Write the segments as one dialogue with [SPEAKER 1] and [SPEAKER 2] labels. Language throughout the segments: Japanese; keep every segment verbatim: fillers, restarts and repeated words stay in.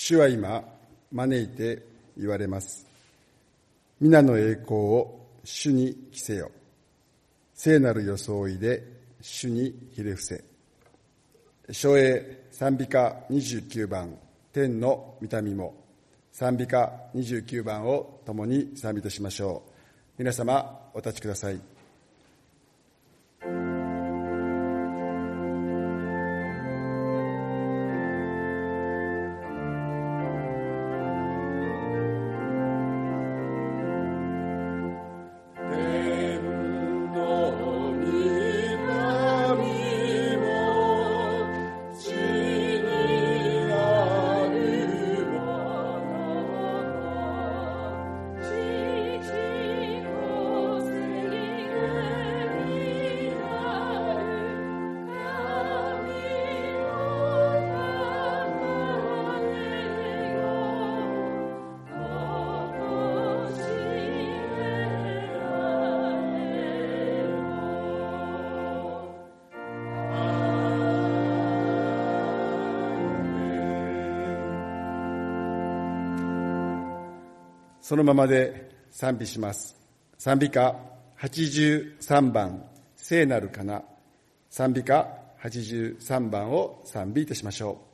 [SPEAKER 1] 主は今招いて言われます。皆の栄光を主に着せよ。聖なる装いで主にひれ伏せ。唱詠賛美歌にじゅうきゅうばん、天の御民も、賛美歌にじゅうきゅうばんを共に賛美としましょう。皆様お立ちください。そのままで賛美します。賛美歌はちじゅうさんばん、聖なるかな。賛美歌はちじゅうさんばんを賛美いたしましょう。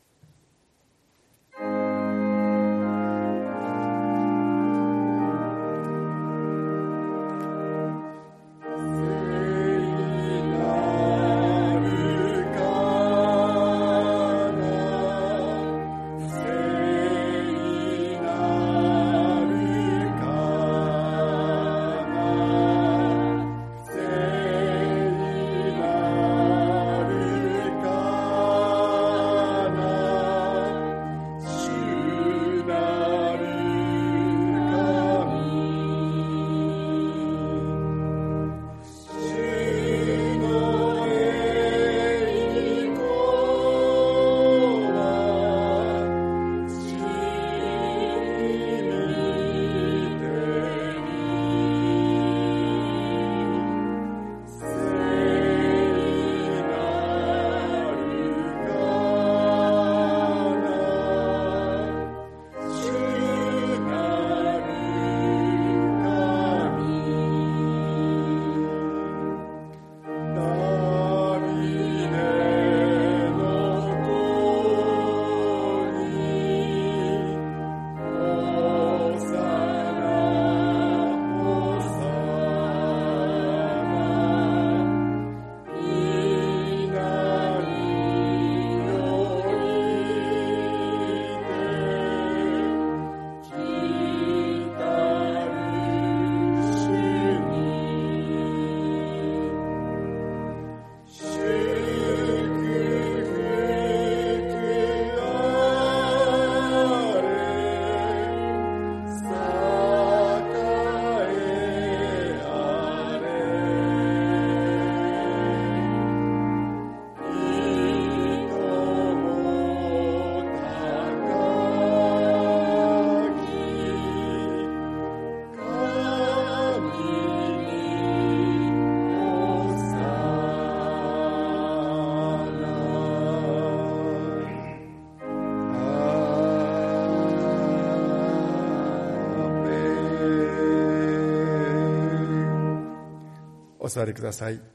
[SPEAKER 1] お座りください。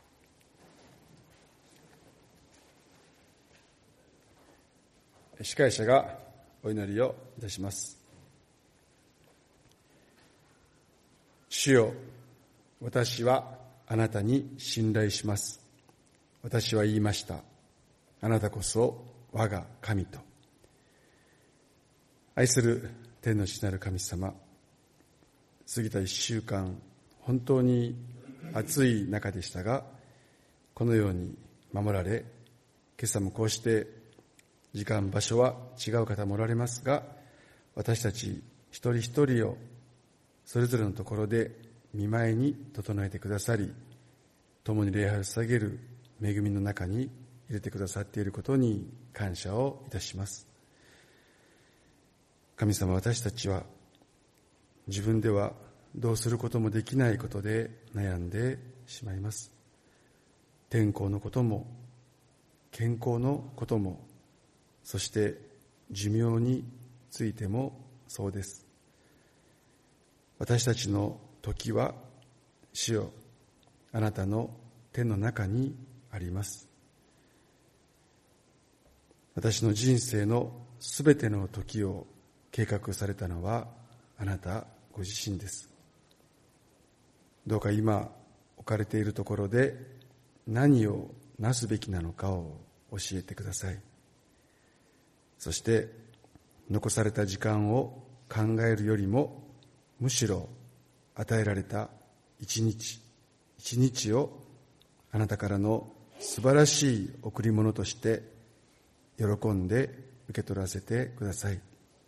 [SPEAKER 1] 司会者がお祈りをいたします。主よ、私はあなたに信頼します。私は言いました。あなたこそ我が神と。愛する天の父なる神様、過ぎた一週間、本当に暑い中でしたが、このように守られ、今朝もこうして時間場所は違う方もおられますが、私たち一人一人をそれぞれのところで御前に整えてくださり、共に礼拝を捧げる恵みの中に入れてくださっていることに感謝をいたします。神様、私たちは自分ではどうすることもできないことで悩んでしまいます。天候のことも健康のことも、そして寿命についてもそうです。私たちの時は、主よ、あなたの手の中にあります。私の人生のすべての時を計画されたのはあなたご自身です。どうか今置かれているところで何をなすべきなのかを教えてください。そして残された時間を考えるよりも、むしろ与えられた一日一日をあなたからの素晴らしい贈り物として喜んで受け取らせてください。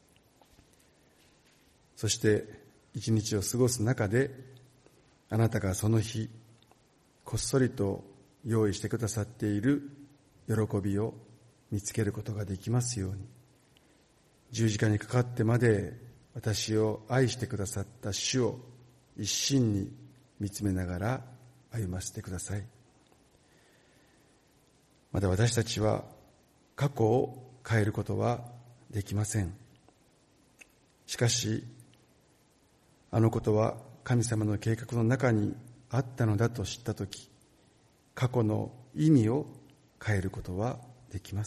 [SPEAKER 1] そして一日を過ごす中で、あなたがその日こっそりと用意してくださっている喜びを見つけることができますように、十字架にかかってまで私を愛してくださった主を一心に見つめながら歩ませてください。まだ私たちは過去を変えることはできません。しかし、あのことは神様の計画の中にあったのだと知ったとき、過去の意味を変えることはできます。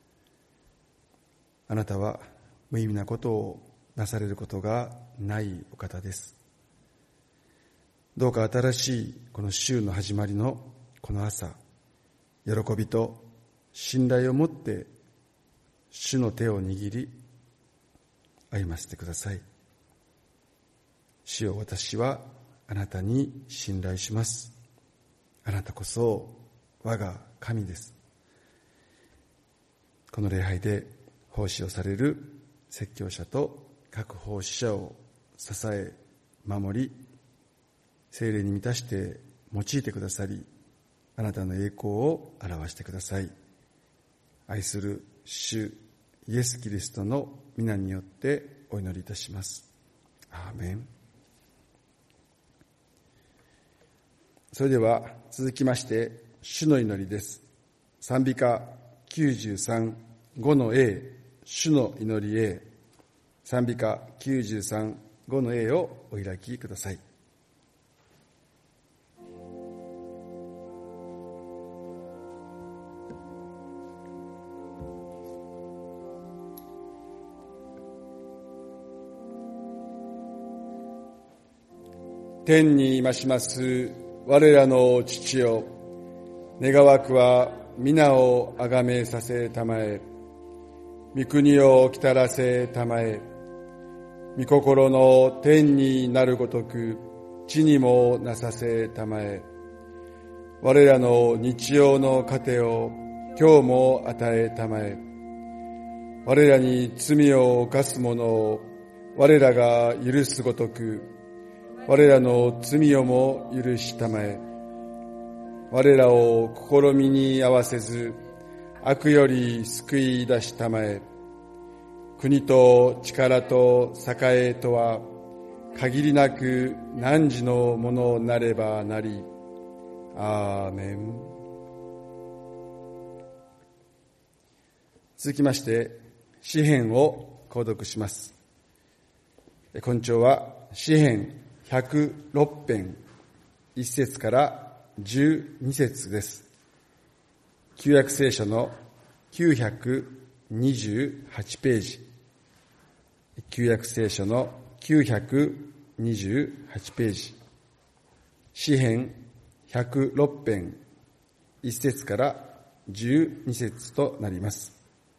[SPEAKER 1] あなたは無意味なことをなされることがないお方です。どうか新しいこの週の始まりのこの朝、喜びと信頼を持って主の手を握り歩ませてください。主よ、私はあなたに信頼します。あなたこそ我が神です。この礼拝で奉仕をされる説教者と各奉仕者を支え守り、聖霊に満たして用いてくださり、あなたの栄光を表してください。愛する主イエス・キリストの皆によってお祈りいたします。アーメン。それでは続きまして主の祈りです。賛美歌きゅうじゅうさん、ごの A、主の祈り A、賛美歌きゅうじゅうさん、ごの A をお開きください。天にいまします我らの父よ、願わくは皆をあがめさせたまえ、御国をきたらせたまえ、御心の天になるごとく地にもなさせたまえ。我らの日曜の糧を今日も与えたまえ。我らに罪を犯す者を我らが許すごとく我らの罪をも許したまえ。我らを試みに合わせず悪より救い出したまえ。国と力と栄とは限りなく汝のものなればなり。アーメン。続きまして詩編を購読します。今朝は詩編ひゃくろく編いち節からじゅうに節です。旧約聖書のきゅうひゃくにじゅうはちページ、旧約聖書のきゅうひゃくにじゅうはちページ、詩編ひゃくろく編いち節からじゅうに節となります。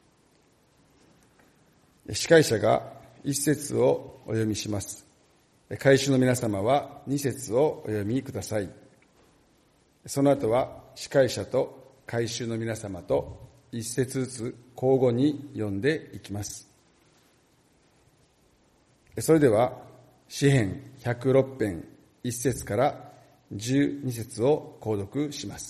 [SPEAKER 1] 司会者がいち節をお読みします。会衆の皆様はに節をお読みください。その後は司会者と会衆の皆様といち節ずつ交互に読んでいきます。それでは詩編ひゃくろく編いち節からじゅうに節を購読します。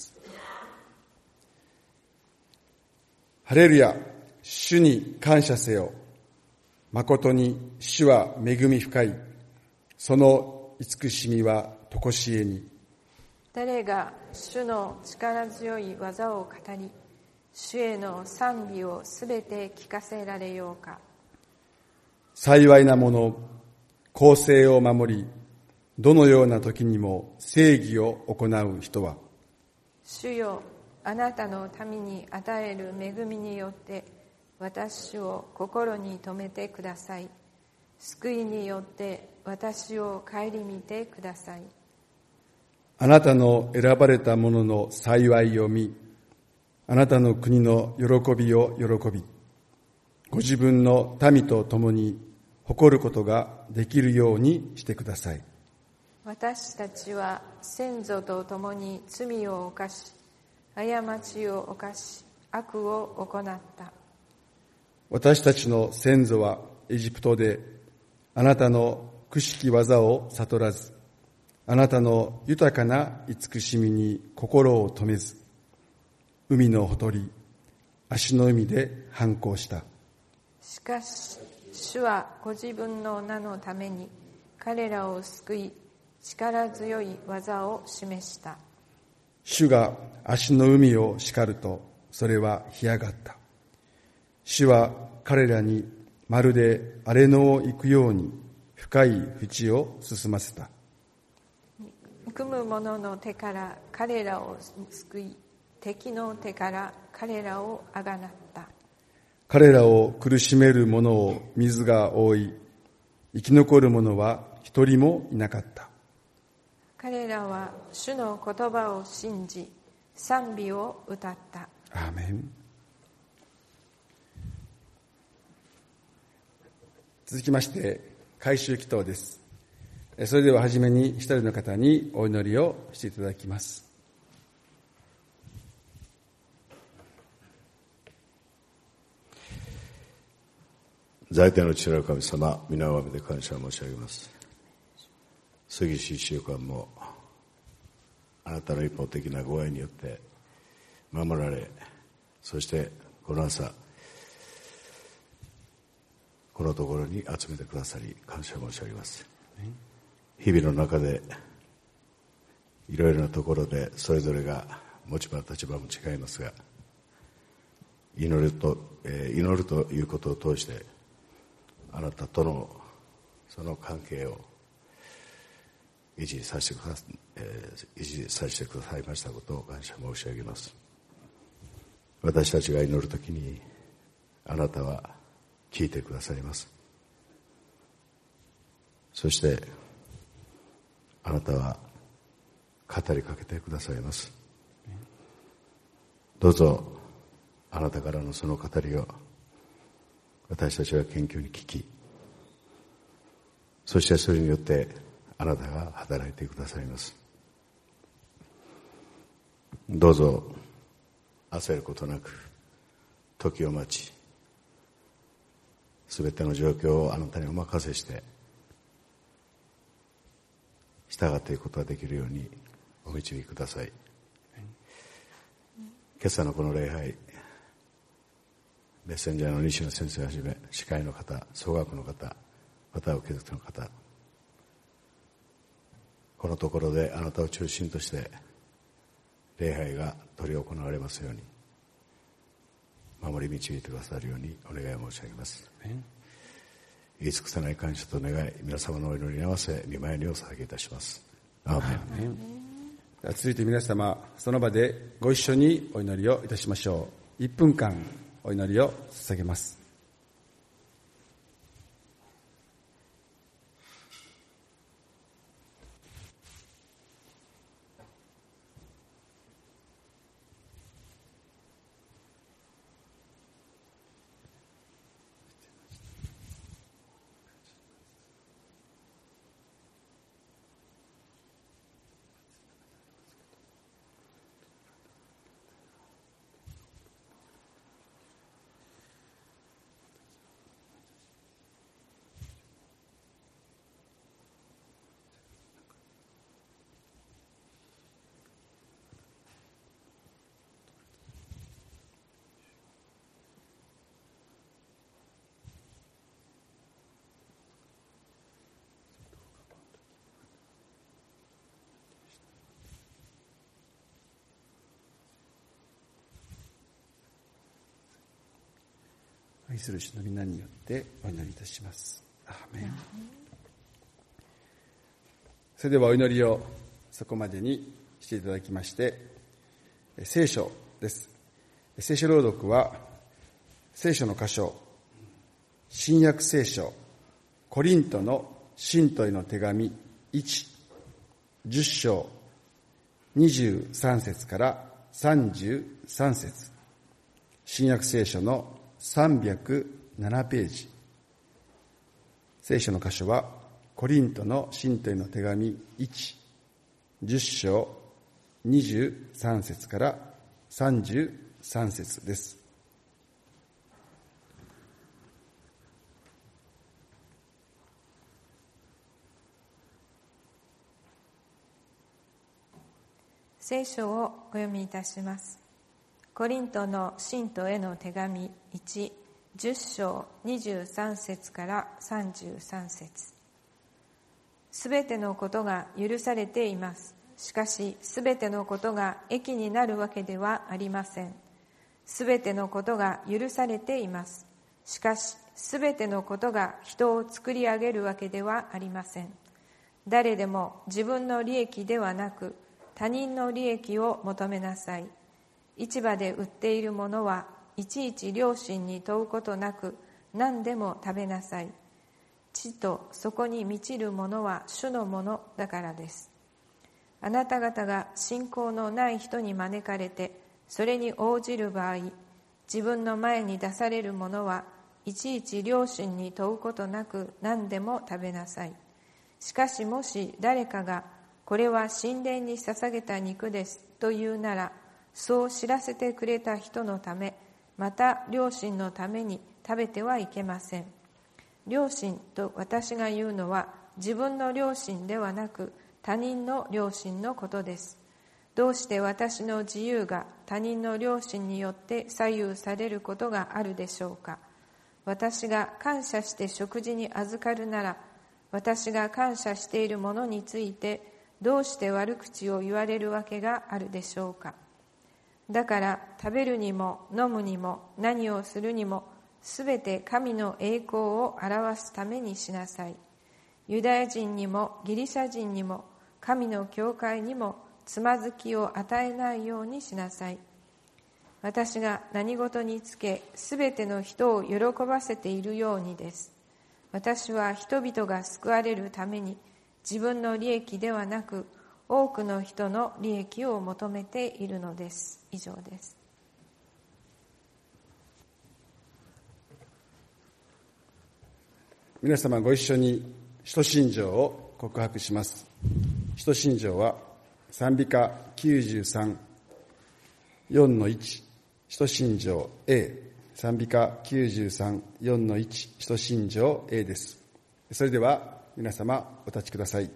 [SPEAKER 1] ハレルヤ、主に感謝せよ。誠に主は恵み深い。その慈しみはとこしえに。
[SPEAKER 2] 誰が主の力強い技を語り、 主への賛美をすべて聞かせられようか。
[SPEAKER 1] 幸いなもの、公正を守り、どのような時にも正義を行う人は、
[SPEAKER 2] 主よ、あなたの民に与える恵みによって私を心に留めてください。救いによって私を顧みてください。
[SPEAKER 1] あなたの選ばれた者の幸いを見、あなたの国の喜びを喜び、ご自分の民と共に誇ることができるようにしてください。
[SPEAKER 2] 私たちは先祖と共に罪を犯し、過ちを犯し、悪を行った。
[SPEAKER 1] 私たちの先祖はエジプトであなたの奇しき技を悟らず、あなたの豊かな慈しみに心を留めず、海のほとり、足の海で反抗した。
[SPEAKER 2] しかし、主はご自分の名のために彼らを救い、力強い技を示した。
[SPEAKER 1] 主が足の海を叱ると、それは干上がった。主は彼らにまるで荒れ野を行くように深い淵を進ませた。
[SPEAKER 2] 憎む者の手から彼らを救い、敵の手から彼らをあがなった。
[SPEAKER 1] 彼らを苦しめる者を水が覆い、生き残る者は一人もいなかった。
[SPEAKER 2] 彼らは主の言葉を信じ、賛美を歌った。
[SPEAKER 1] アーメン。続きまして改宗祈祷です。それでははじめに一人の方にお祈りをしていただきます。
[SPEAKER 3] 在天の父なる神様、皆をあめで感謝申し上げます。過ぎし一週間もあなたの一方的なご愛によって守られ、そしてこの朝このところに集めてくださり感謝申し上げます。日々の中でいろいろなところでそれぞれが持ち場立場も違いますが、祈ると、えー、祈るということを通してあなたとのその関係を維持させてくださ、えー、維持させてくださいましたことを感謝申し上げます。私たちが祈るときにあなたは聞いてくださいます。そしてあなたは語りかけてくださいます。どうぞあなたからのその語りを私たちは謙虚に聞き、そしてそれによってあなたが働いてくださいます。どうぞ焦ることなく時を待ち、すべての状況をあなたにお任せして従っていくことができるようにお導きください。今朝のこの礼拝、メッセンジャーの西野先生をはじめ司会の方、総学の方、または受け付けの方、このところであなたを中心として礼拝が執り行われますように守り導いてくださるようにお願い申し上げます。言い尽くせない感謝と願い、皆様のお祈りに合わせ御前にお捧げいたします。アーメン。
[SPEAKER 1] 続いて皆様その場でご一緒にお祈りをいたしましょう。いっぷんかんお祈りを捧げます。 愛する主の皆によってお祈りいたします。アーメン。それではお祈りをそこまでにしていただきまして、聖書です。聖書朗読は聖書の箇所、新約聖書コリントの信徒への手紙いち、じゅっ章にじゅうさん節からさんじゅうさん節、新約聖書のさんびゃくななページ。聖書の箇所はコリントの信徒への手紙いち、じゅっ章にじゅうさん節からさんじゅうさん節です。
[SPEAKER 2] 聖書をお読みいたします。コリントの信徒への手紙いち、じゅっ章にじゅうさん節からさんじゅうさん節。すべてのことが許されています。しかし、すべてのことが益になるわけではありません。すべてのことが許されています。しかし、すべてのことが人を作り上げるわけではありません。誰でも自分の利益ではなく、他人の利益を求めなさい。市場で売っているものはいちいち良心に問うことなく何でも食べなさい。地とそこに満ちるものは主のものだからです。あなた方が信仰のない人に招かれてそれに応じる場合、自分の前に出されるものはいちいち良心に問うことなく何でも食べなさい。しかしもし誰かがこれは神殿に捧げた肉ですというなら、そう知らせてくれた人のため、また良心のために食べてはいけません。良心と私が言うのは自分の良心ではなく他人の良心のことです。どうして私の自由が他人の良心によって左右されることがあるでしょうか。私が感謝して食事に預かるなら、私が感謝しているものについてどうして悪口を言われるわけがあるでしょうか。だから食べるにも飲むにも何をするにもすべて神の栄光を表すためにしなさい。ユダヤ人にもギリシャ人にも神の教会にもつまずきを与えないようにしなさい。私が何事につけすべての人を喜ばせているようにです。私は人々が救われるために自分の利益ではなく多くの人の利益を求めているのです。以上です。
[SPEAKER 1] 皆様ご一緒に使徒信条を告白します。使徒信条は賛美歌きゅうじゅうさん、よんのいち、使徒信条 A、賛美歌きゅうじゅうさん、よんのいち、使徒信条 A です。それでは皆様お立ちください。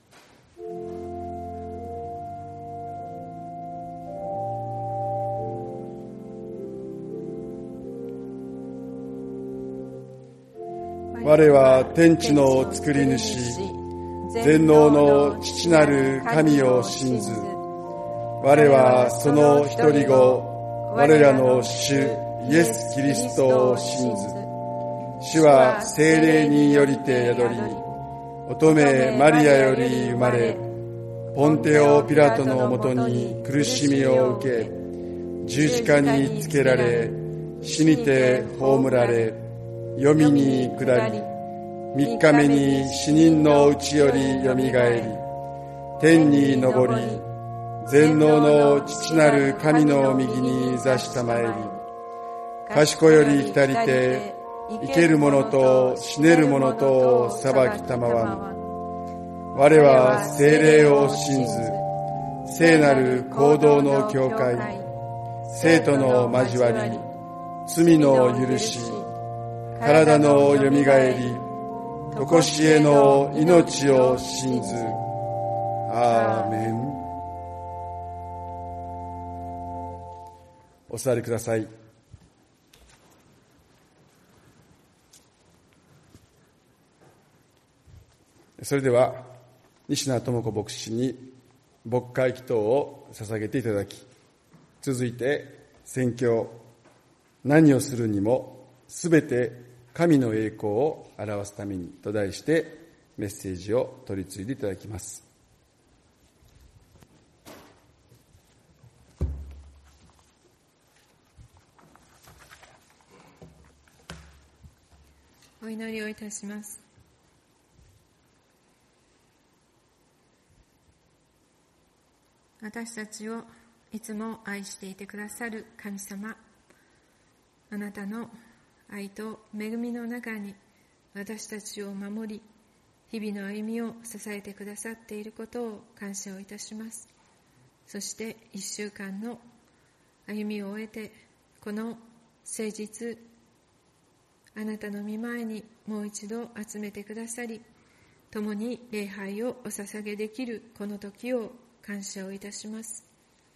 [SPEAKER 1] 我は天地の作り主、全能の父なる神を信ず。我はその一人子、我らの主イエス・キリストを信ず。主は聖霊によりて宿り、乙女マリアより生まれ、ポンテオ・ピラトのもとに苦しみを受け、十字架につけられ、死にて葬られ、黄泉に下り、三日目に死人のうちよりよみがえり、天に昇り、全能の父なる神の右に座したまえり、賢より来たりて、生ける者と死ねる者と裁きたまわぬ。我は聖霊を信ず、聖なる行動の教会、生徒の交わり、罪の許し、体のよみがえり、とこしえの命を信ず。アーメン。お座りください。それでは西名智子牧師に牧会祈祷を捧げていただき、続いて宣教、何をするにもすべて神の栄光を表すためにと題してメッセージを取り次いでいただきます。
[SPEAKER 2] お祈りをいたします。私たちをいつも愛していてくださる神様、あなたの愛と恵みの中に私たちを守り、日々の歩みを支えてくださっていることを感謝をいたします。そして一週間の歩みを終えて、この誠実、あなたの御前にもう一度集めてくださり、共に礼拝をお捧げできるこの時を感謝をいたします。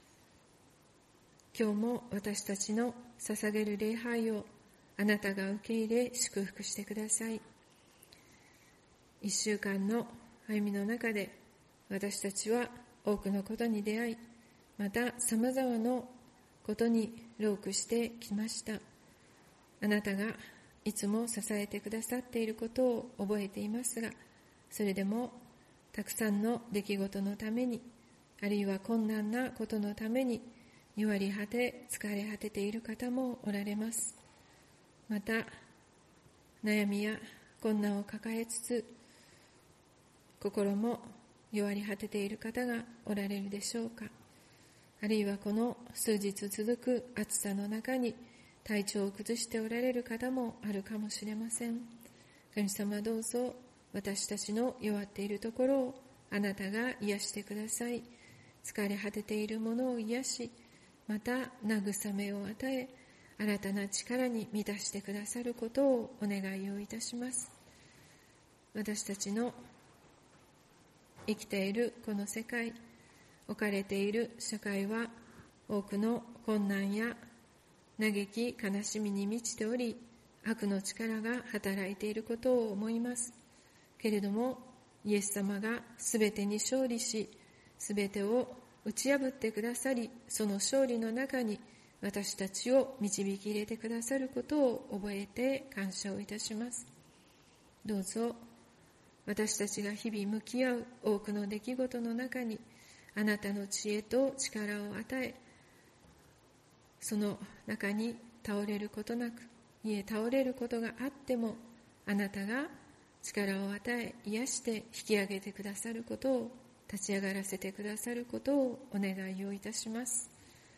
[SPEAKER 2] 今日も私たちの捧げる礼拝をあなたが受け入れ祝福してください。一週間の歩みの中で私たちは多くのことに出会い、また様々なことに労苦してきました。あなたがいつも支えてくださっていることを覚えていますが、それでもたくさんの出来事のために、あるいは困難なことのために弱り果て疲れ果てている方もおられます。また悩みや困難を抱えつつ心も弱り果てている方がおられるでしょうか。あるいはこの数日続く暑さの中に体調を崩しておられる方もあるかもしれません。神様、どうぞ私たちの弱っているところをあなたが癒してください。疲れ果てているものを癒し、また慰めを与え、新たな力に満たしてくださることをお願いをいたします。私たちの生きているこの世界、置かれている社会は多くの困難や嘆き悲しみに満ちており、悪の力が働いていることを思います。けれどもイエス様がすべてに勝利し、すべてを打ち破ってくださり、その勝利の中に私たちを導き入れてくださることを覚えて感謝をいたします。どうぞ私たちが日々向き合う多くの出来事の中にあなたの知恵と力を与え、その中に倒れることなく、いえ倒れることがあってもあなたが力を与え癒して引き上げてくださることを、立ち上がらせてくださることをお願いをいたします。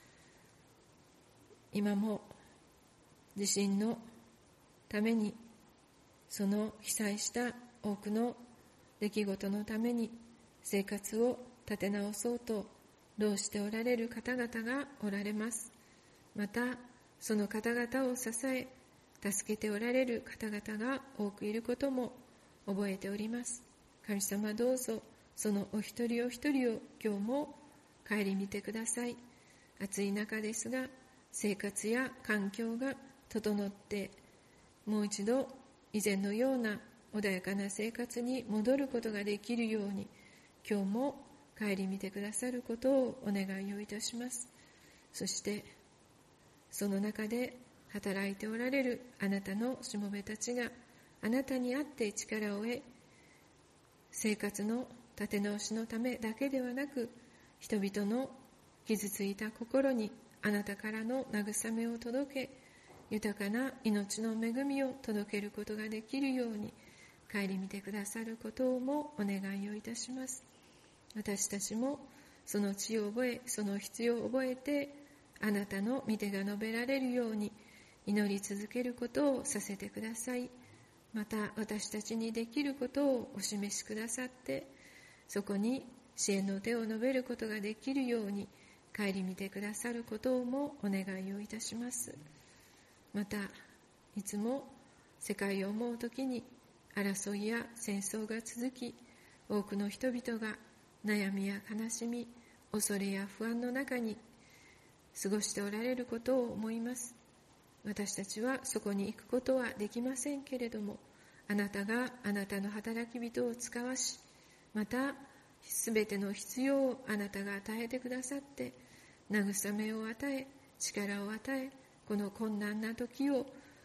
[SPEAKER 2] 今も地震のために、その被災した多くの出来事のために生活を立て直そうと労しておられる方々がおられます。またその方々を支え助けておられる方々が多くいることも覚えております。神様、どうぞそのお一人お一人を今日も顧みてください。暑い中ですが生活や環境が整ってもう一度以前のような穏やかな生活に戻ることができるように、今日も顧みてくださることをお願いをいたします。そしてその中で働いておられるあなたのしもべたちがあなたにあって力を得、生活の立て直しのためだけではなく、人々の傷ついた心にあなたからの慰めを届け、豊かな命の恵みを届けることができるように顧みてくださることをもお願いをいたします。私たちもその地を覚え、その必要を覚えて、あなたの御手が述べられるように祈り続けることをさせてください。また私たちにできることをお示しくださって、そこに支援の手を述べることができるように顧みてくださることをもお願いをいたします。またいつも世界を思うときに争いや戦争が続き、多くの人々が悩みや悲しみ、恐れや不安の中に過ごしておられることを思います。私たちはそこに行くことはできませんけれども、あなたがあなたの働き人を使わし、またすべての必要をあなたが与えてくださって、慰めを与え、力を与え、この困難な時を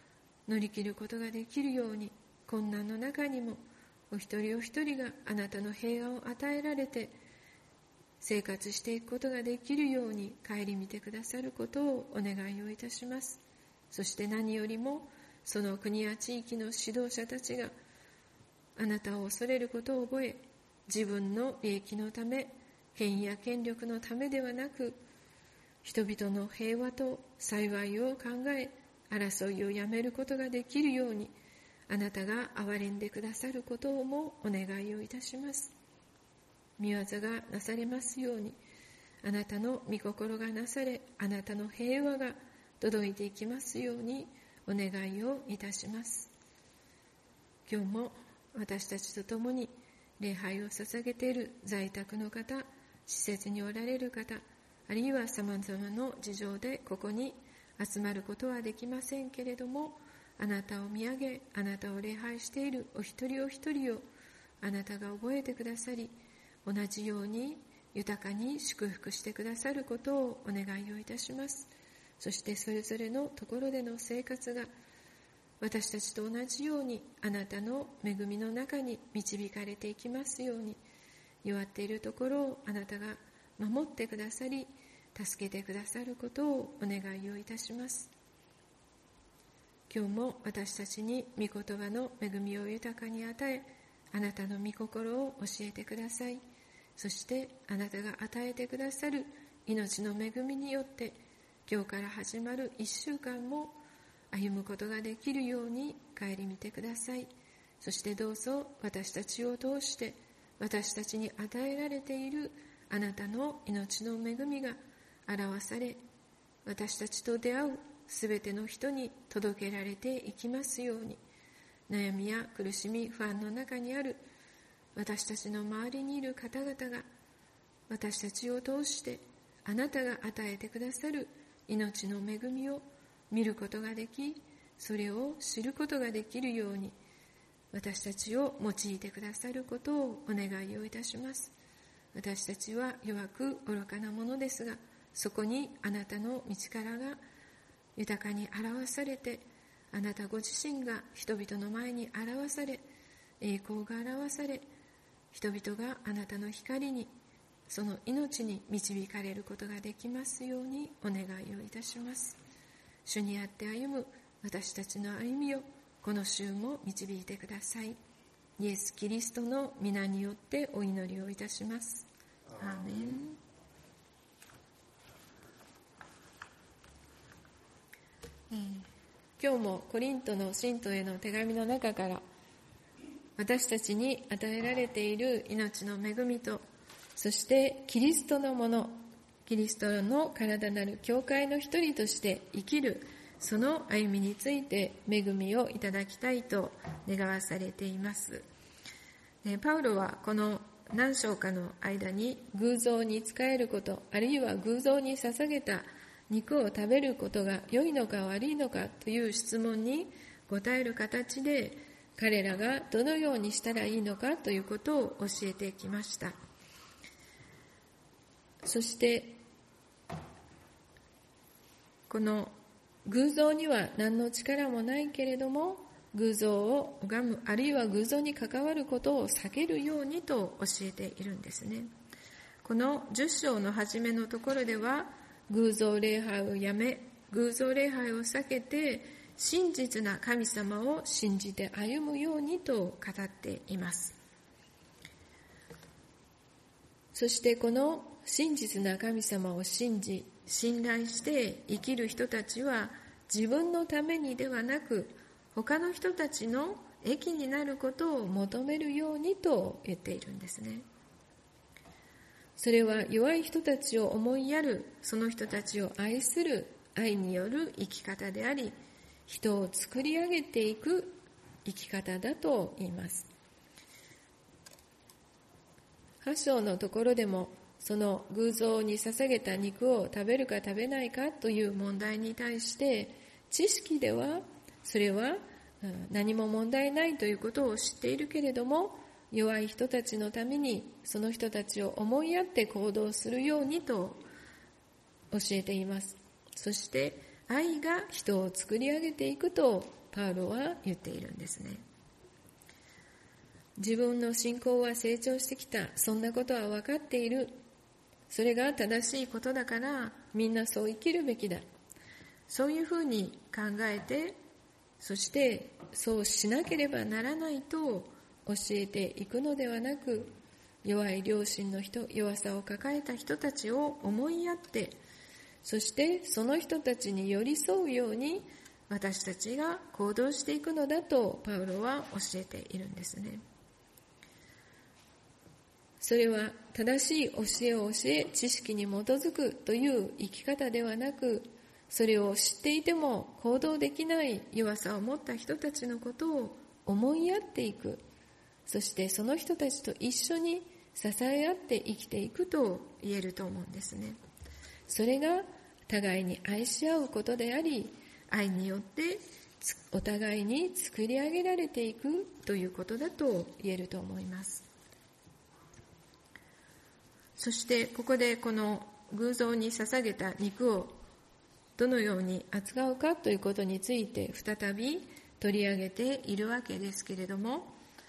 [SPEAKER 2] 乗り切ることができるように、困難の中にもお一人お一人があなたの平和を与えられて生活していくことができるように顧みてくださることをお願いをいたします。そして何よりもその国や地域の指導者たちがあなたを恐れることを覚え、自分の利益のため、権威や権力のためではなく、人々の平和と幸いを考え、争いをやめることができるように、あなたが憐れんでくださることをもお願いをいたします。御業がなされますように、あなたの御心がなされ、あなたの平和が届いていきますようにお願いをいたします。今日も私たちと共に礼拝を捧げている在宅の方、施設におられる方、あるいはさまざまな事情でここに集まることはできませんけれども、あなたを見上げ、あなたを礼拝しているお一人お一人をあなたが覚えてくださり、同じように豊かに祝福してくださることをお願いをいたします。そしてそれぞれのところでの生活が私たちと同じようにあなたの恵みの中に導かれていきますように、弱っているところをあなたが守ってくださり、助けてくださることをお願いをいたします。今日も私たちに御言葉の恵みを豊かに与え、あなたの御心を教えてください。そしてあなたが与えてくださる命の恵みによって、今日から始まる一週間も歩むことができるように顧みてください。そしてどうぞ私たちを通して私たちに与えられているあなたの命の恵みが表され、私たちと出会うすべての人に届けられていきますように、悩みや苦しみ、不安の中にある私たちの周りにいる方々が、私たちを通してあなたが与えてくださる命の恵みを見ることができ、それを知ることができるように、私たちを用いてくださることをお願いをいたします。私たちは弱く愚かなものですが、そこにあなたの道からが豊かに表されて、あなたご自身が人々の前に表され、栄光が表され、人々があなたの光に、その命に導かれることができますようにお願いをいたします。主にあって歩む私たちの歩みをこの週も導いてください。イエス・キリストの皆によってお祈りをいたします。アーメン。えー、今日もコリントの信徒への手紙の中から、私たちに与えられている命の恵みと、そしてキリストのもの、キリストの体なる教会の一人として生きる、その歩みについて恵みをいただきたいと願わされています。パウロはこの何章かの間に偶像に仕えること、あるいは偶像に捧げた肉を食べることが良いのか悪いのかという質問に答える形で、彼らがどのようにしたらいいのかということを教えてきました。そしてこの偶像には何の力もないけれども、偶像を拝む、あるいは偶像に関わることを避けるようにと教えているんですね。このじゅっ章の初めのところでは、偶像礼拝をやめ、偶像礼拝を避けて、真実な神様を信じて歩むようにと語っています。そしてこの真実な神様を信じ、信頼して生きる人たちは、自分のためにではなく、他の人たちの益になることを求めるようにと言っているんですね。それは弱い人たちを思いやる、その人たちを愛する愛による生き方であり、人を作り上げていく生き方だと言います。はち章のところでも、その偶像に捧げた肉を食べるか食べないかという問題に対して、知識ではそれは何も問題ないということを知っているけれども、弱い人たちのためにその人たちを思いやって行動するようにと教えています。そして愛が人を作り上げていくとパウロは言っているんですね。自分の信仰は成長してきた、そんなことは分かっている、それが正しいことだからみんなそう生きるべきだ、そういうふうに考えて、そしてそうしなければならないと教えていくのではなく、弱い良心の人、弱さを抱えた人たちを思いやって、そしてその人たちに寄り添うように私たちが行動していくのだとパウロは教えているんですね。それは正しい教えを教え、知識に基づくという生き方ではなく、それを知っていても行動できない弱さを持った人たちのことを思いやっていく、そしてその人たちと一緒に支え合って生きていくと言えると思うんですね。それが互いに愛し合うことであり、愛によってお互いに作り上げられていくということだと言えると思います。そしてここでこの偶像に捧げた肉をどのように扱うかということについて再び取り上げているわけですけれども、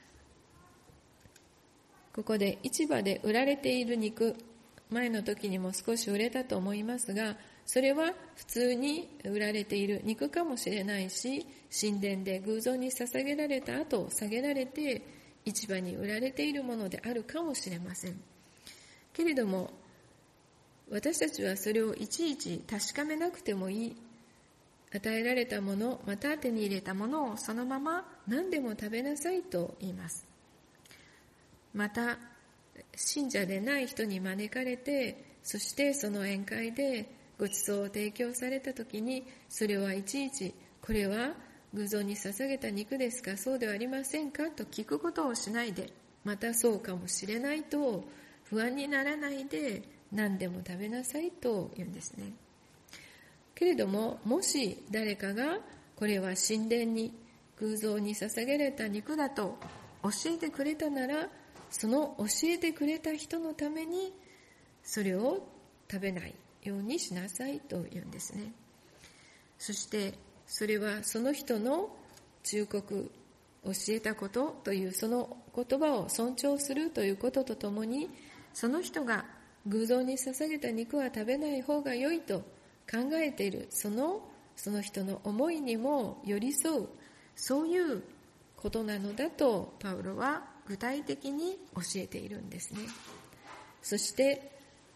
[SPEAKER 2] ここで市場で売られている肉、前の時にも少し売れたと思いますが、それは普通に売られている肉かもしれないし、神殿で偶像に捧げられた後下げられて市場に売られているものであるかもしれませんけれども、私たちはそれをいちいち確かめなくてもいい。与えられたもの、また手に入れたものをそのまま何でも食べなさいと言います。また信者でない人に招かれて、そしてその宴会でごちそうを提供されたときに、それはいちいちこれは偶像に捧げた肉ですか、そうではありませんかと聞くことをしないで、またそうかもしれないと不安にならないで何でも食べなさいと言うんですね。けれども、もし誰かがこれは神殿に偶像に捧げられた肉だと教えてくれたなら、その教えてくれた人のためにそれを食べないようにしなさいと言うんですね。そしてそれはその人の忠告、教えたことというその言葉を尊重するということとともに、その人が偶像に捧げた肉は食べない方が良いと考えているそのその人の思いにも寄り添う、そういうことなのだとパウロは具体的に教えているんですね。そして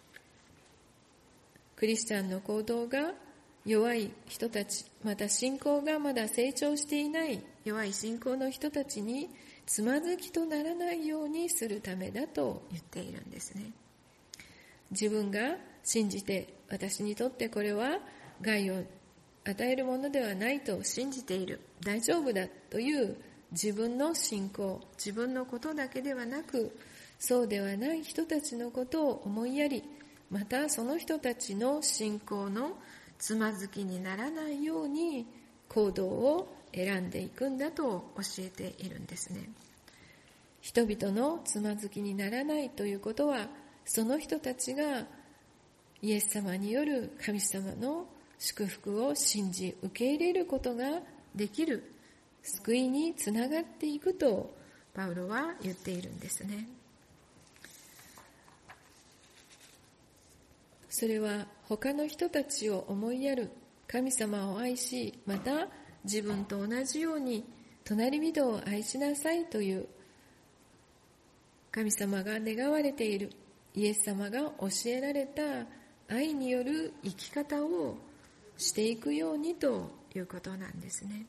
[SPEAKER 2] クリスチャンの行動が弱い人たち、また信仰がまだ成長していない弱い信仰の人たちにつまずきとならないようにするためだと言っているんですね。自分が信じて、私にとってこれは害を与えるものではないと信じている、大丈夫だという自分の信仰、自分のことだけではなく、そうではない人たちのことを思いやり、またその人たちの信仰のつまずきにならないように行動を選んでいくんだと教えているんですね。人々のつまずきにならないということは、その人たちがイエス様による神様の祝福を信じ受け入れることができる救いにつながっていくとパウロは言っているんですね。それは他の人たちを思いやる、神様を愛し、また自分と同じように隣人を愛しなさいという神様が願われている、イエス様が教えられた愛による生き方をしていくようにということなんですね。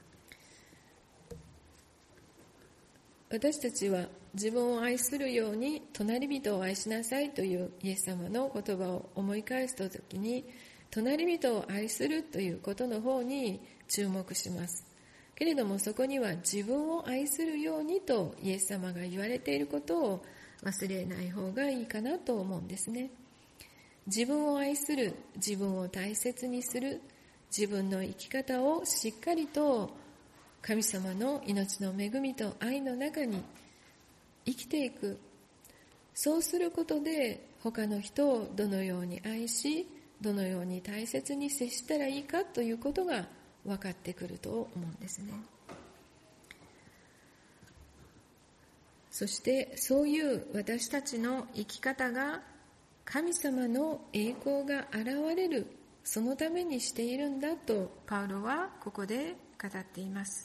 [SPEAKER 2] 私たちは自分を愛するように隣人を愛しなさいというイエス様の言葉を思い返すときに、隣人を愛するということの方に注目します。けれどもそこには自分を愛するようにとイエス様が言われていることを忘れない方がいいかなと思うんですね。自分を愛する、自分を大切にする、自分の生き方をしっかりと神様の命の恵みと愛の中に生きていく。そうすることで他の人をどのように愛し、どのように大切に接したらいいかということが分かってくると思うんですね。そしてそういう私たちの生き方が神様の栄光が現れる、そのためにしているんだとパウロはここで語っています。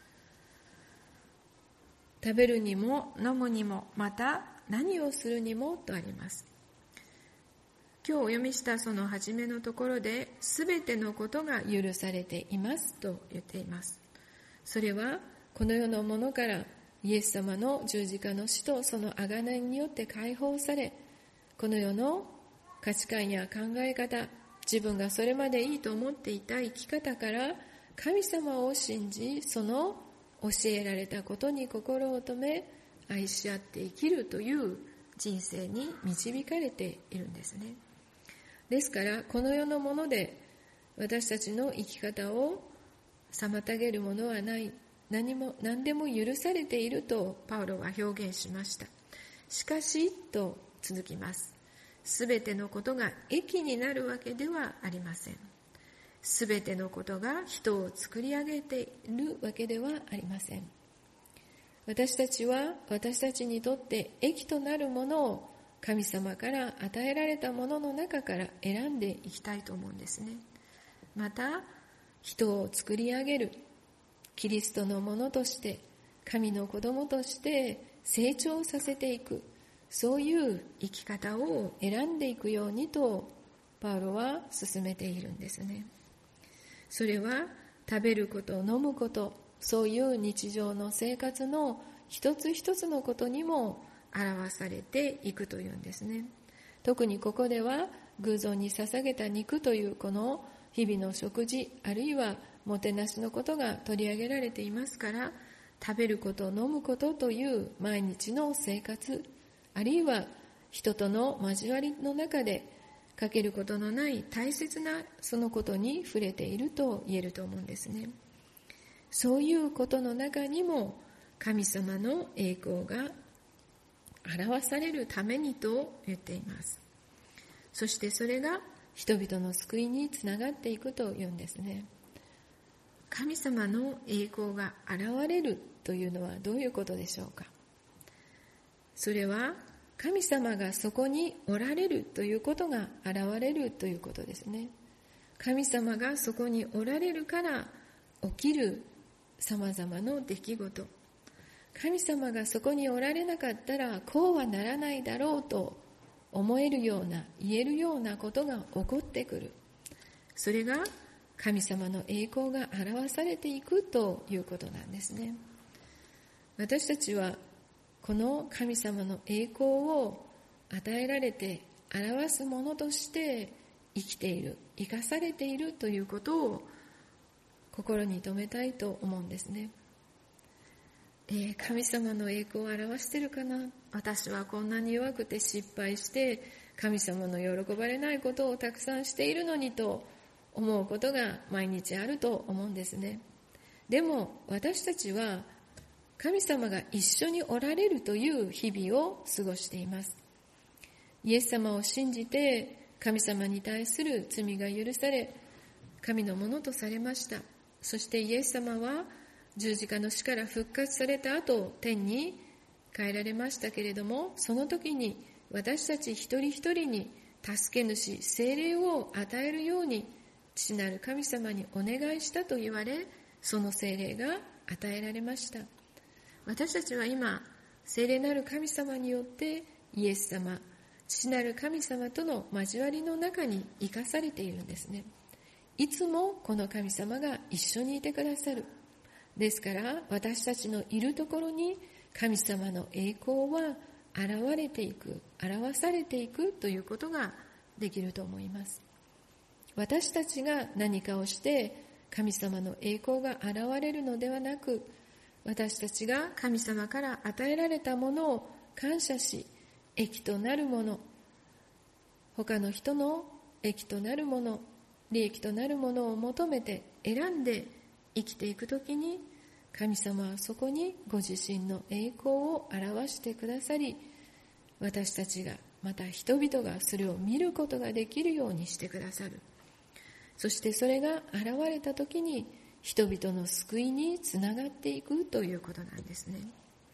[SPEAKER 2] 食べるにも飲むにも、また何をするにもとあります。今日お読みしたその初めのところで、すべてのことが許されていますと言っています。それはこの世のものからイエス様の十字架の死とその贖いによって解放され、この世の価値観や考え方、自分がそれまでいいと思っていた生き方から神様を信じ、その教えられたことに心を留め、愛し合って生きるという人生に導かれているんですね。ですからこの世のもので私たちの生き方を妨げるものはない、何も何でも許されているとパウロは表現しました。しかしと続きます。すべてのことが益になるわけではありません。すべてのことが人を作り上げているわけではありません。私たちは私たちにとって益となるものを神様から与えられたものの中から選んでいきたいと思うんですね。また人を作り上げるキリストのものとして神の子供として成長させていく、そういう生き方を選んでいくようにとパウロは進めているんですね。それは食べること、飲むこと、そういう日常の生活の一つ一つのことにも表されていくというんですね。特にここでは偶像に捧げた肉というこの日々の食事、あるいはもてなしのことが取り上げられていますから、食べること、飲むことという毎日の生活、あるいは人との交わりの中でかけることのない大切なそのことに触れていると言えると思うんですね。そういうことの中にも神様の栄光が表されるためにと言っています。そしてそれが人々の救いにつながっていくというんですね。神様の栄光が現れるというのはどういうことでしょうか。それは神様がそこにおられるということが現れるということですね。神様がそこにおられるから起きるさまざまな出来事、神様がそこにおられなかったらこうはならないだろうと思えるような、言えるようなことが起こってくる。それが神様の栄光が表されていくということなんですね。私たちはこの神様の栄光を与えられて表すものとして生きている、生かされているということを心に留めたいと思うんですね。えー、神様の栄光を表しているかな、私はこんなに弱くて失敗して神様の喜ばれないことをたくさんしているのにと思うことが毎日あると思うんですね。でも私たちは神様が一緒におられるという日々を過ごしています。イエス様を信じて神様に対する罪が許され、神のものとされました。そしてイエス様は十字架の死から復活された後、天に帰られましたけれども、その時に私たち一人一人に助け主、聖霊を与えるように父なる神様にお願いしたと言われ、その聖霊が与えられました。私たちは今、聖霊なる神様によってイエス様、父なる神様との交わりの中に生かされているんですね。いつもこの神様が一緒にいてくださる。ですから私たちのいるところに神様の栄光は現れていく、表されていくということができると思います。私たちが何かをして神様の栄光が現れるのではなく、私たちが神様から与えられたものを感謝し、益となるもの、他の人の益となるもの、利益となるものを求めて選んで生きていくときに、神様はそこにご自身の栄光を表してくださり、私たちがまた人々がそれを見ることができるようにしてくださる。 そしてそれが現れた時に人々の救いにつながっていくということなんですね。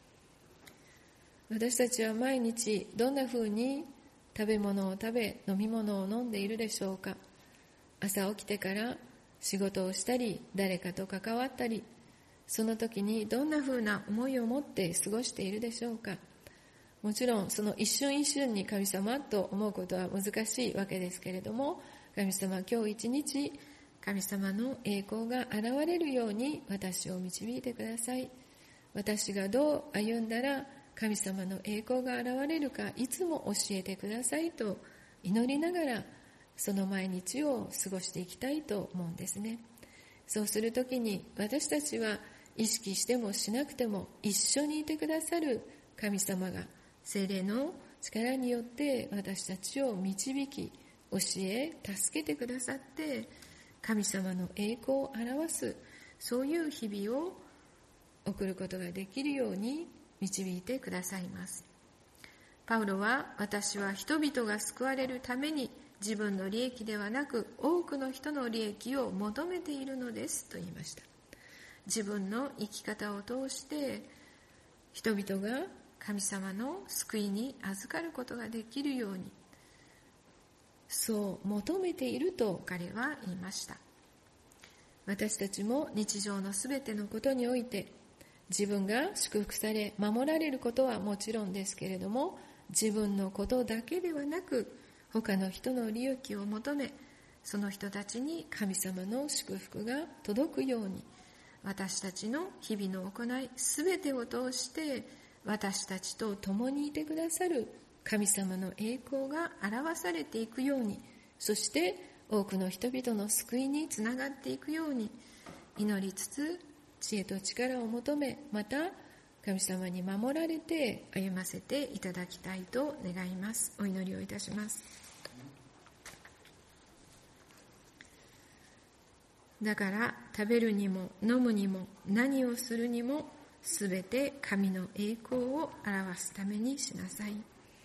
[SPEAKER 2] 私たちは毎日どんなふうに食べ物を食べ飲み物を飲んでいるでしょうか。朝起きてから仕事をしたり誰かと関わったり、その時にどんなふうな思いを持って過ごしているでしょうか。もちろんその一瞬一瞬に神様と思うことは難しいわけですけれども、神様、今日一日神様の栄光が現れるように私を導いてください。私がどう歩んだら神様の栄光が現れるかいつも教えてくださいと祈りながら、その毎日を過ごしていきたいと思うんですね。そうするときに私たちは意識してもしなくても一緒にいてくださる神様が聖霊の力によって私たちを導き、教え、助けてくださって、神様の栄光を表す、そういう日々を送ることができるように導いてくださいます。パウロは、私は人々が救われるために自分の利益ではなく多くの人の利益を求めているのですと言いました。自分の生き方を通して人々が神様の救いに預かることができるように、そう求めていると彼は言いました。私たちも日常のすべてのことにおいて自分が祝福され守られることはもちろんですけれども、自分のことだけではなく他の人の利益を求め、その人たちに神様の祝福が届くように、私たちの日々の行いすべてを通して私たちと共にいてくださる神様の栄光が表されていくように、そして多くの人々の救いにつながっていくように祈りつつ、知恵と力を求め、また神様に守られて歩ませていただきたいと願います。お祈りをいたします。だから食べるにも飲むにも何をするにもすべて神の栄光を表すためにしなさい。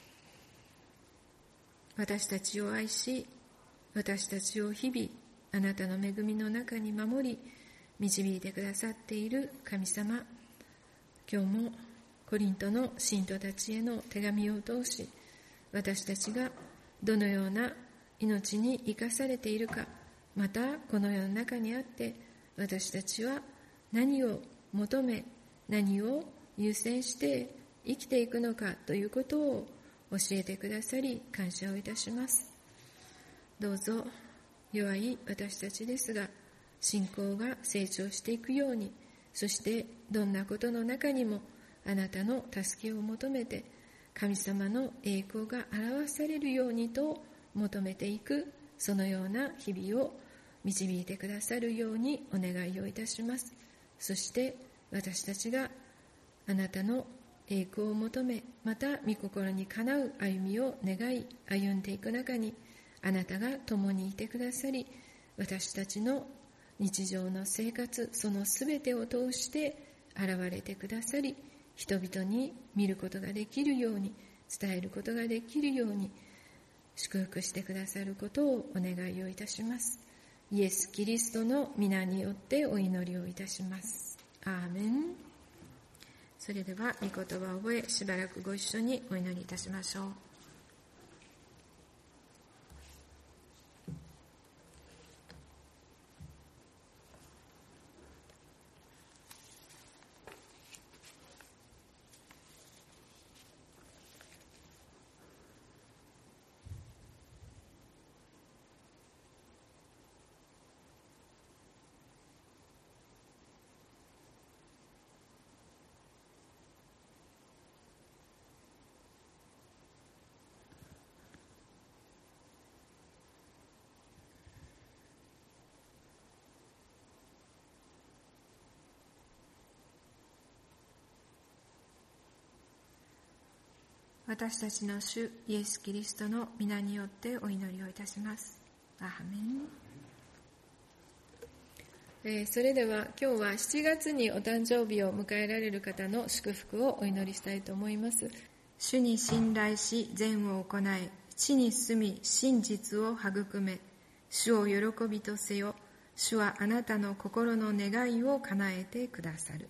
[SPEAKER 2] 私たちを愛し、私たちを日々あなたの恵みの中に守り導いてくださっている神様、今日もコリントの信徒たちへの手紙を通し、私たちがどのような命に生かされているか、またこの世の中にあって私たちは何を求め、何を優先して生きていくのかということを教えてくださり感謝をいたします。どうぞ弱い私たちですが信仰が成長していくように、そしてどんなことの中にもあなたの助けを求めて神様の栄光が表されるようにと求めていく、そのような日々を導いてくださるようにお願いをいたします。そして私たちがあなたの栄光を求め、また御心にかなう歩みを願い歩んでいく中に、あなたが共にいてくださり、私たちの日常の生活、そのすべてを通して現れてくださり、人々に見ることができるように、伝えることができるように祝福してくださることをお願いをいたします。イエス・キリストの皆によってお祈りをいたします。アーメン。それでは御言葉を覚え、しばらくご一緒にお祈りいたしましょう。私たちの主イエス・キリストの皆によってお祈りをいたします。アーメン。えー、それでは今日はしちがつにお誕生日を迎えられる方の祝福をお祈りしたいと思います。主に信頼し善を行い、地に住み真実を育め、 主を喜びとせよ。主はあなたの心の願いを叶えてくださる。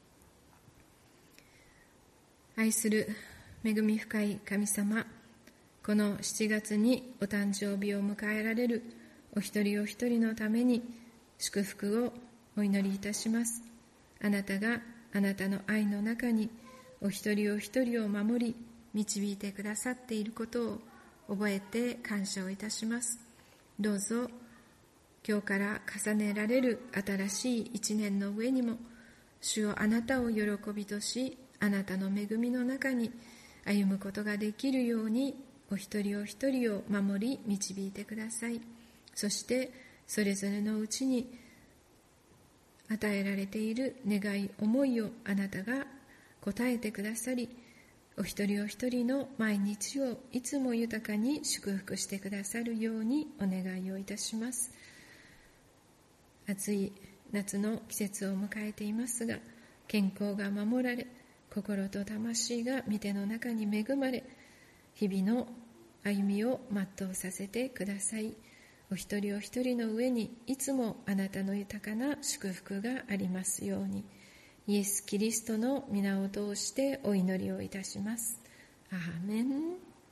[SPEAKER 2] 愛する恵み深い神様、このしちがつにお誕生日を迎えられるお一人お一人のために祝福をお祈りいたします。あなたがあなたの愛の中にお一人お一人を守り導いてくださっていることを覚えて感謝をいたします。どうぞ今日から重ねられる新しい一年の上にも、主よあなたを喜びとし、あなたの恵みの中に歩むことができるように、お一人お一人を守り導いてください。そしてそれぞれのうちに与えられている願い思いをあなたが応えてくださり、お一人お一人の毎日をいつも豊かに祝福してくださるようにお願いをいたします。暑い夏の季節を迎えていますが、健康が守られ、心と魂が御手の中に恵まれ、日々の歩みを全うさせてください。お一人お一人の上にいつもあなたの豊かな祝福がありますように、イエス・キリストの皆を通してお祈りをいたします。アーメン。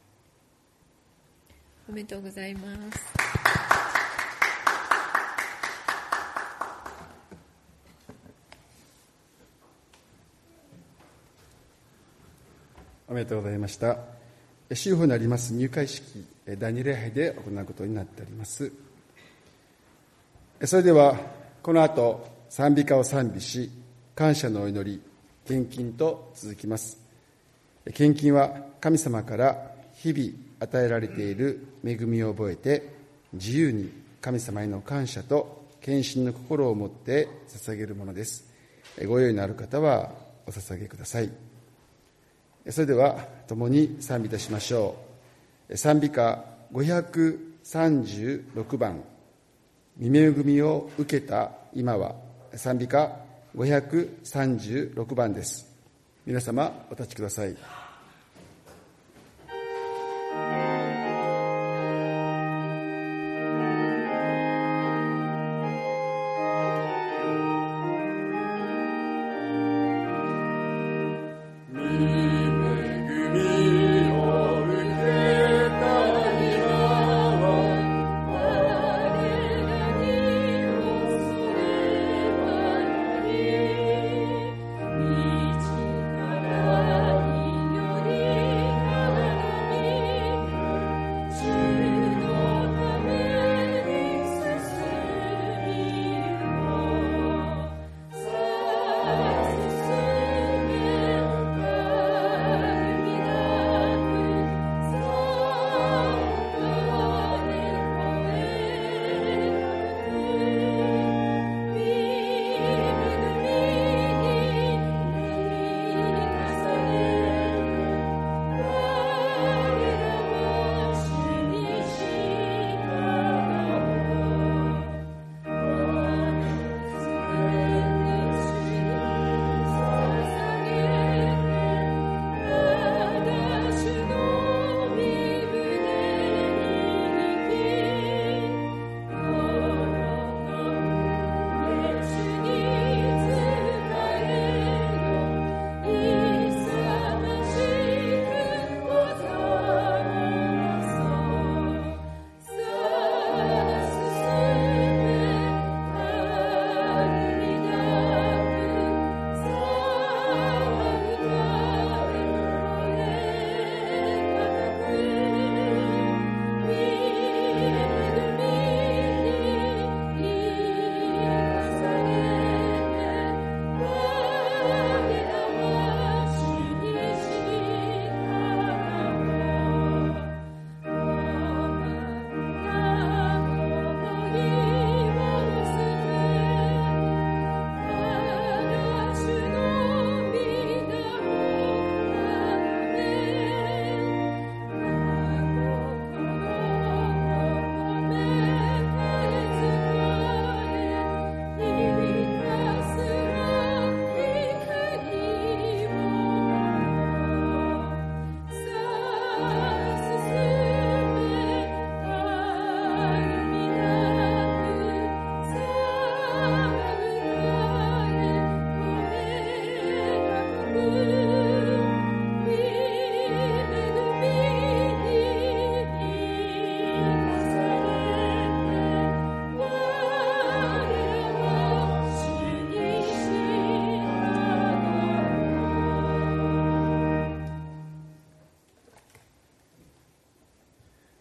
[SPEAKER 2] おめでとうございます。
[SPEAKER 1] おめでとうございました。週報になります入会式第二礼拝で行うことになっております。それではこの後賛美歌を賛美し、感謝のお祈り、献金と続きます。献金は神様から日々与えられている恵みを覚えて、自由に神様への感謝と献身の心を持って捧げるものです。ご用意のある方はお捧げください。それでは共に賛美いたしましょう。賛美歌ごひゃくさんじゅうろくばん、御恵みを受けた今は。賛美歌ごひゃくさんじゅうろくばんです。皆様お立ちください。
[SPEAKER 4] 「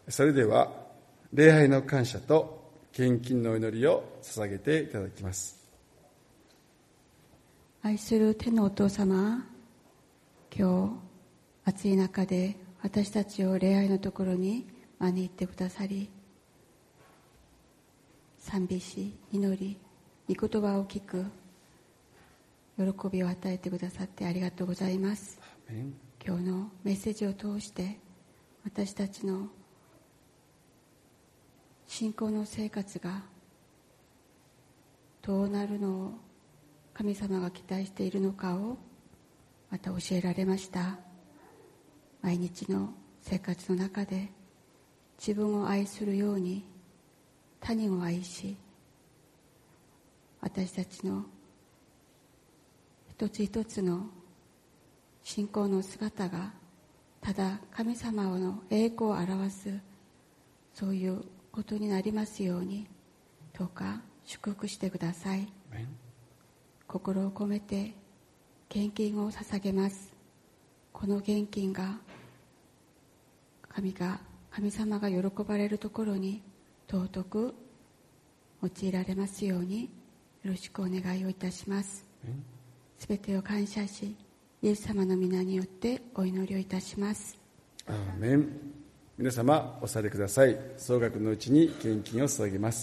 [SPEAKER 1] それでは礼拝の感謝と献金の祈りを捧げていただきます。
[SPEAKER 4] 愛する天のお父様、今日暑い中で私たちを礼拝のところに招いてくださり、賛美し祈り御言葉を聞く喜びを与えてくださってありがとうございます。今日のメッセージを通して私たちの信仰の生活がどうなるのを神様が期待しているのかをまた教えられました。毎日の生活の中で自分を愛するように他人を愛し、私たちの一つ一つの信仰の姿がただ神様の栄光を表す、そういうことになりますように、どうか祝福してください。心を込めて献金を捧げます。この献金が神が神様が喜ばれるところに尊く用いられますようによろしくお願いをいたします。すべてを感謝し、イエス様の皆によってお祈りをいたします。
[SPEAKER 1] アーメン。皆様お座りください。総額のうちに献金を捧げます。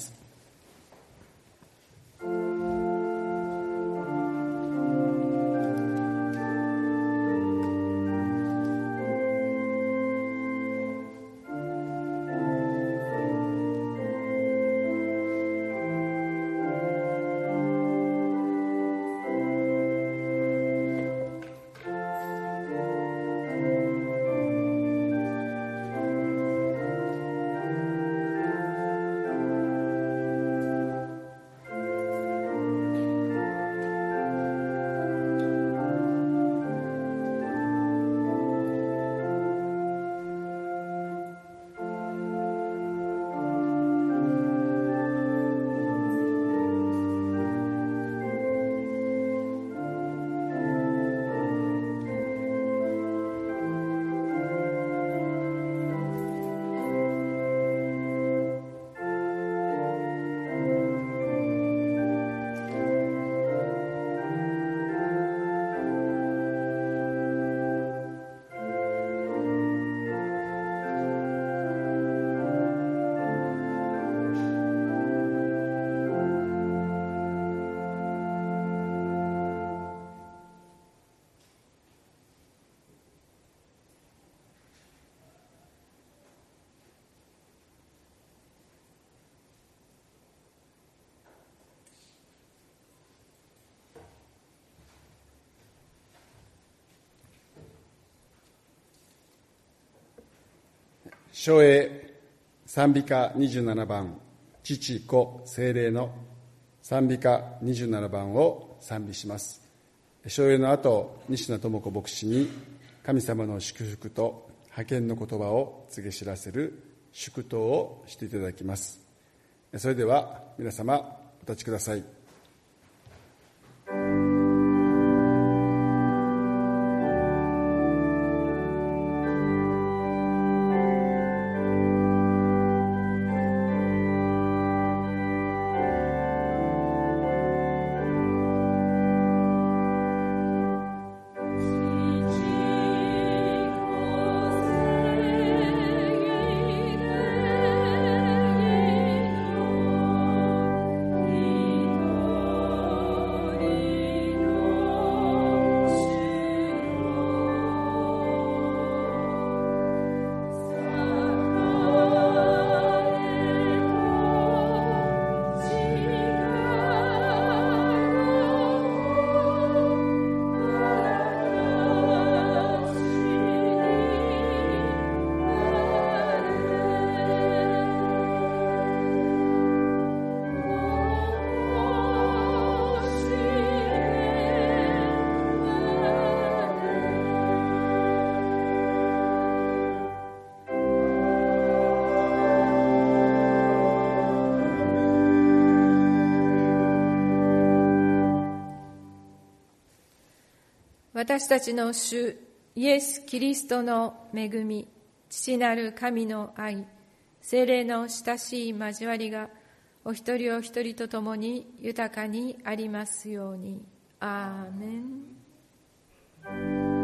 [SPEAKER 1] 唱詠賛美歌にじゅうななばん、父子聖霊の賛美歌にじゅうななばんを賛美します。唱詠の後、西名智子牧師に神様の祝福と派遣の言葉を告げ知らせる祝祷をしていただきます。それでは皆様お立ちください。
[SPEAKER 2] 私たちの主イエス・キリストの恵み、父なる神の愛、 聖霊の親しい交わりがお一人お一人とともに豊かにありますように。アーメン。